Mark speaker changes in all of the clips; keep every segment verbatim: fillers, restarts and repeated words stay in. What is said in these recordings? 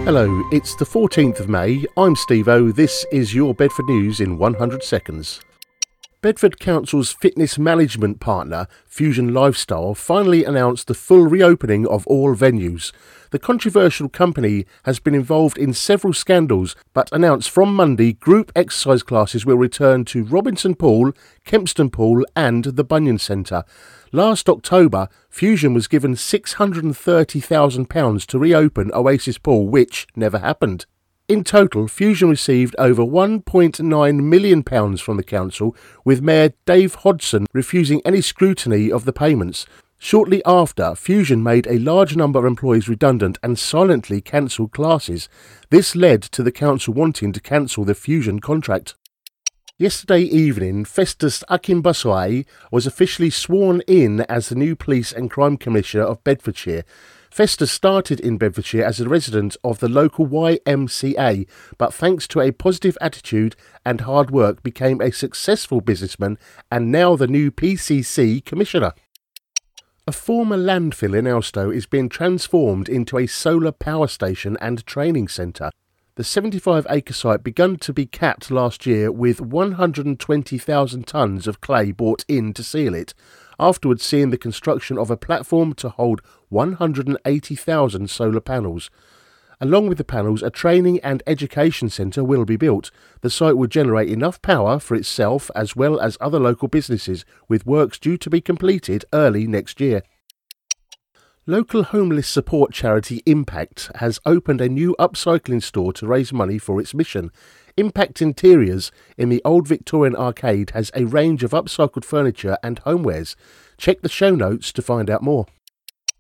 Speaker 1: Hello, it's the fourteenth of May, I'm Steve-O, this is your Bedford News in one hundred seconds. Bedford Council's fitness management partner, Fusion Lifestyle, finally announced the full reopening of all venues. The controversial company has been involved in several scandals, but announced from Monday group exercise classes will return to Robinson Pool, Kempston Pool and the Bunyan Centre. Last October, Fusion was given six hundred thirty thousand pounds to reopen Oasis Pool, which never happened. In total, Fusion received over one point nine million pounds from the council, with Mayor Dave Hodson refusing any scrutiny of the payments. Shortly after, Fusion made a large number of employees redundant and silently cancelled classes. This led to the council wanting to cancel the Fusion contract. Yesterday evening, Festus Akinbaswai was officially sworn in as the new Police and Crime Commissioner of Bedfordshire. Festus started in Bedfordshire as a resident of the local Y M C A, but thanks to a positive attitude and hard work became a successful businessman and now the new P C C Commissioner. A former landfill in Elstow is being transformed into a solar power station and training centre. The seventy-five acre site began to be capped last year with one hundred twenty thousand tonnes of clay brought in to seal it, afterwards seeing the construction of a platform to hold one hundred eighty thousand solar panels. Along with the panels, a training and education centre will be built. The site will generate enough power for itself as well as other local businesses, with works due to be completed early next year. Local homeless support charity Impact has opened a new upcycling store to raise money for its mission. Impact Interiors in the Old Victorian Arcade has a range of upcycled furniture and homewares. Check the show notes to find out more.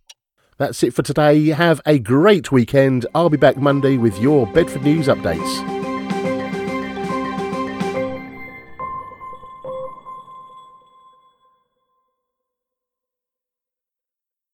Speaker 1: That's it for today. Have a great weekend. I'll be back Monday with your Bedford News updates.